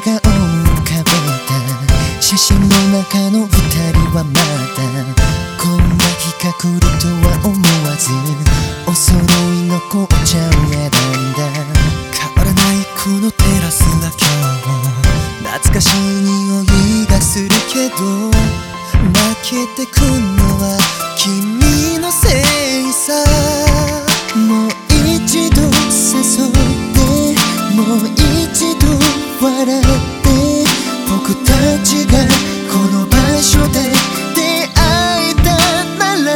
顔を浮かべた写真の中の二人はまだこんな日が来るとは思わずお揃いの紅茶を選んだ。変わらないこのテラスは今日も懐かしい匂いがするけど泣けてくんのは君のせいさ。もう一度誘ってもう一度笑って僕たちがこの場所で出会えたなら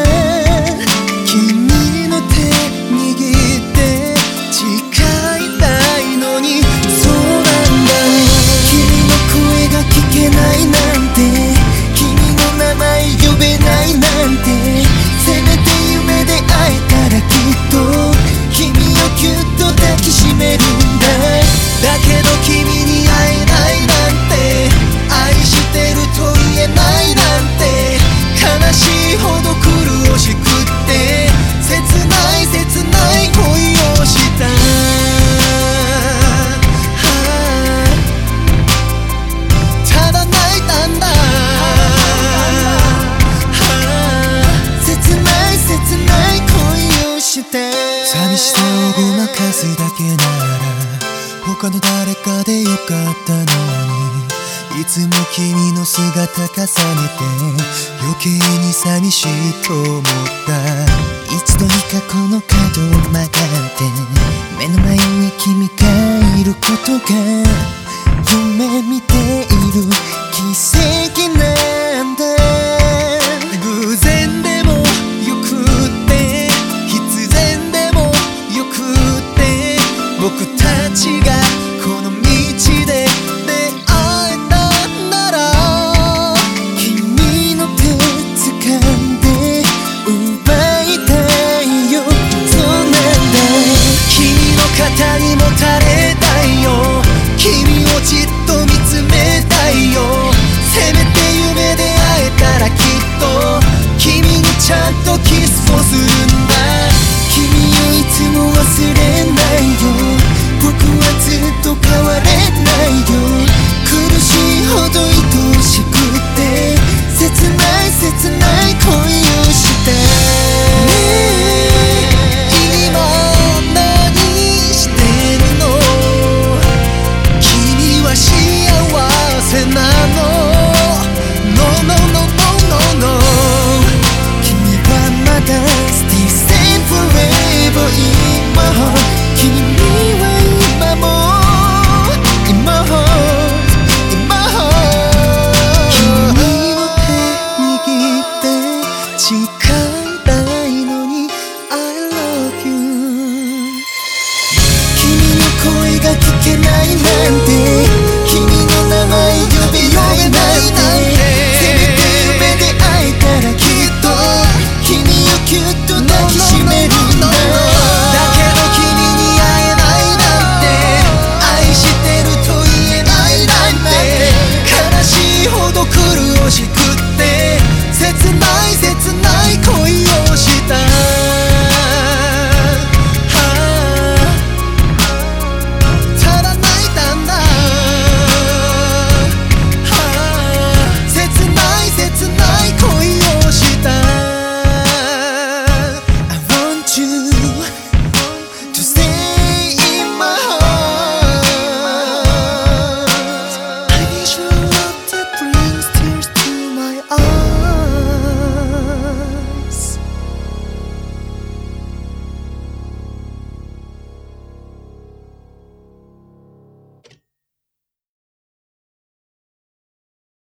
君の手握って誓いたいのにそうなんだ。君の声が聞けないなんて君の名前呼べないなんてせめて夢で会えたらきっと君をぎゅっと抱きしめるんだ。だけど君に会えないなんて愛してると言えないなんて悲しいほど苦しくって切ない切ない恋をした。ただ泣いたんだ。切ない切ない恋をした。寂しさをごまかすだけなら他の誰かでよかったのにいつも君の姿重ねて余計に寂しいと思った。一度に過去の角を曲がって目の前に君がいることが夢見ている奇跡なんだ。偶然でもよくって必然でもよくって僕たちがこの道で出会えたなら君の手掴んで奪いたいよ。そうなんだ。君の肩にもたれたいよ。君をじっと見つ